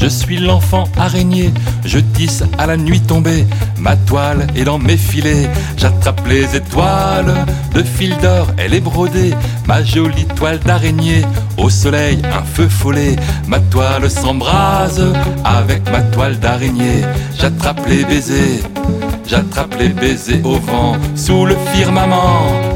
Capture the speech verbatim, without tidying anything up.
Je suis l'enfant araignée, je tisse à la nuit tombée. Ma toile est dans mes filets, j'attrape les étoiles. De fil d'or, elle est brodée, ma jolie toile d'araignée. Au soleil, un feu follet, ma toile s'embrase avec ma toile d'araignée. J'attrape les baisers, j'attrape les baisers au vent, sous le firmament.